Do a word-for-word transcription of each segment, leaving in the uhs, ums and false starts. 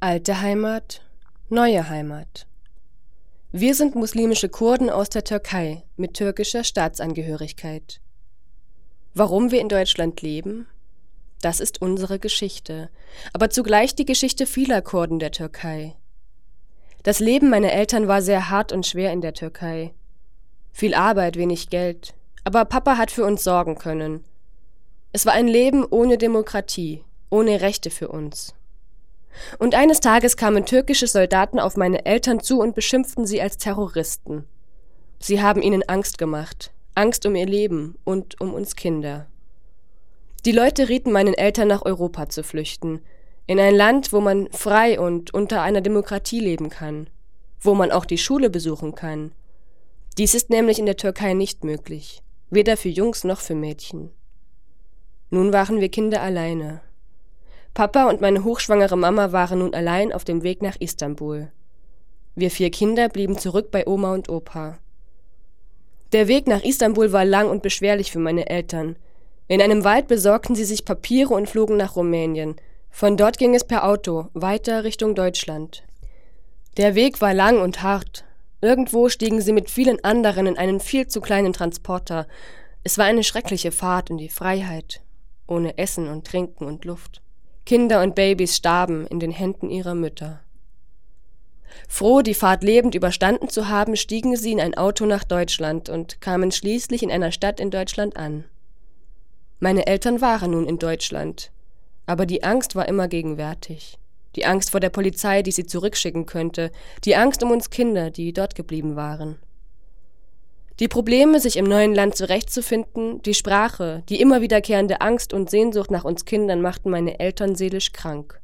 Alte Heimat, neue Heimat. Wir sind muslimische Kurden aus der Türkei mit türkischer Staatsangehörigkeit. Warum wir in Deutschland leben? Das ist unsere Geschichte, aber zugleich die Geschichte vieler Kurden der Türkei. Das Leben meiner Eltern war sehr hart und schwer in der Türkei. Viel Arbeit, wenig Geld, aber Papa hat für uns sorgen können. Es war ein Leben ohne Demokratie, ohne Rechte für uns. Und eines Tages kamen türkische Soldaten auf meine Eltern zu und beschimpften sie als Terroristen. Sie haben ihnen Angst gemacht, Angst um ihr Leben und um uns Kinder. Die Leute rieten meinen Eltern, nach Europa zu flüchten, in ein Land, wo man frei und unter einer Demokratie leben kann, wo man auch die Schule besuchen kann. Dies ist nämlich in der Türkei nicht möglich, weder für Jungs noch für Mädchen. Nun waren wir Kinder alleine. Papa und meine hochschwangere Mama waren nun allein auf dem Weg nach Istanbul. Wir vier Kinder blieben zurück bei Oma und Opa. Der Weg nach Istanbul war lang und beschwerlich für meine Eltern. In einem Wald besorgten sie sich Papiere und flogen nach Rumänien. Von dort ging es per Auto weiter Richtung Deutschland. Der Weg war lang und hart. Irgendwo stiegen sie mit vielen anderen in einen viel zu kleinen Transporter. Es war eine schreckliche Fahrt in die Freiheit, ohne Essen und Trinken und Luft. Kinder und Babys starben in den Händen ihrer Mütter. Froh, die Fahrt lebend überstanden zu haben, stiegen sie in ein Auto nach Deutschland und kamen schließlich in einer Stadt in Deutschland an. Meine Eltern waren nun in Deutschland, aber die Angst war immer gegenwärtig. Die Angst vor der Polizei, die sie zurückschicken könnte, die Angst um uns Kinder, die dort geblieben waren. Die Probleme, sich im neuen Land zurechtzufinden, die Sprache, die immer wiederkehrende Angst und Sehnsucht nach uns Kindern machten meine Eltern seelisch krank.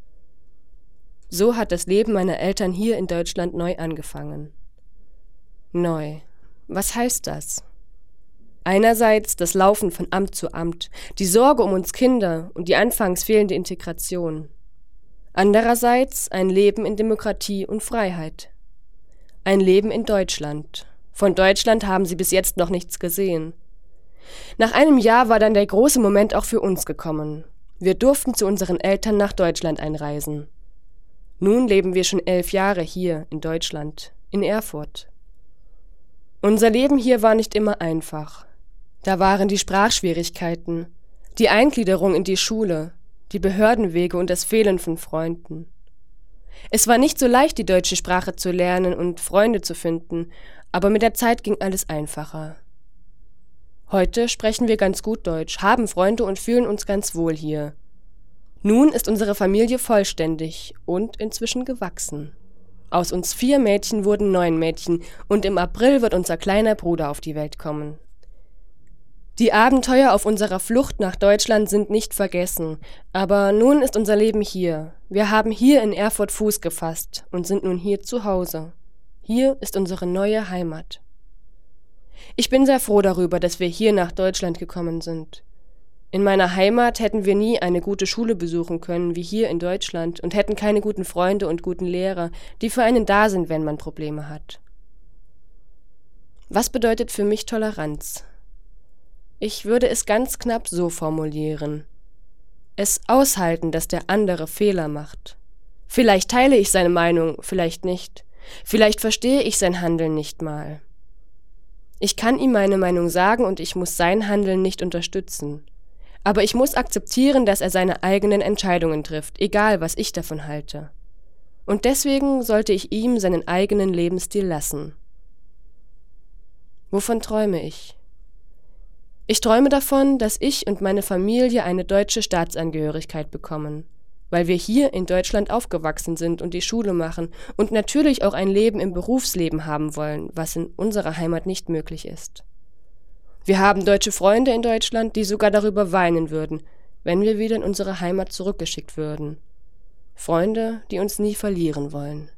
So hat das Leben meiner Eltern hier in Deutschland neu angefangen. Neu. Was heißt das? Einerseits das Laufen von Amt zu Amt, die Sorge um uns Kinder und die anfangs fehlende Integration. Andererseits ein Leben in Demokratie und Freiheit. Ein Leben in Deutschland. Von Deutschland haben sie bis jetzt noch nichts gesehen. Nach einem Jahr war dann der große Moment auch für uns gekommen. Wir durften zu unseren Eltern nach Deutschland einreisen. Nun leben wir schon elf Jahre hier in Deutschland, in Erfurt. Unser Leben hier war nicht immer einfach. Da waren die Sprachschwierigkeiten, die Eingliederung in die Schule, die Behördenwege und das Fehlen von Freunden. Es war nicht so leicht, die deutsche Sprache zu lernen und Freunde zu finden, aber mit der Zeit ging alles einfacher. Heute sprechen wir ganz gut Deutsch, haben Freunde und fühlen uns ganz wohl hier. Nun ist unsere Familie vollständig und inzwischen gewachsen. Aus uns vier Mädchen wurden neun Mädchen und im April wird unser kleiner Bruder auf die Welt kommen. Die Abenteuer auf unserer Flucht nach Deutschland sind nicht vergessen, aber nun ist unser Leben hier. Wir haben hier in Erfurt Fuß gefasst und sind nun hier zu Hause. Hier ist unsere neue Heimat. Ich bin sehr froh darüber, dass wir hier nach Deutschland gekommen sind. In meiner Heimat hätten wir nie eine gute Schule besuchen können wie hier in Deutschland und hätten keine guten Freunde und guten Lehrer, die für einen da sind, wenn man Probleme hat. Was bedeutet für mich Toleranz? Ich würde es ganz knapp so formulieren. Es aushalten, dass der andere Fehler macht. Vielleicht teile ich seine Meinung, vielleicht nicht. Vielleicht verstehe ich sein Handeln nicht mal. Ich kann ihm meine Meinung sagen und ich muss sein Handeln nicht unterstützen. Aber ich muss akzeptieren, dass er seine eigenen Entscheidungen trifft, egal was ich davon halte. Und deswegen sollte ich ihm seinen eigenen Lebensstil lassen. Wovon träume ich? Ich träume davon, dass ich und meine Familie eine deutsche Staatsangehörigkeit bekommen, weil wir hier in Deutschland aufgewachsen sind und die Schule machen und natürlich auch ein Leben im Berufsleben haben wollen, was in unserer Heimat nicht möglich ist. Wir haben deutsche Freunde in Deutschland, die sogar darüber weinen würden, wenn wir wieder in unsere Heimat zurückgeschickt würden. Freunde, die uns nie verlieren wollen.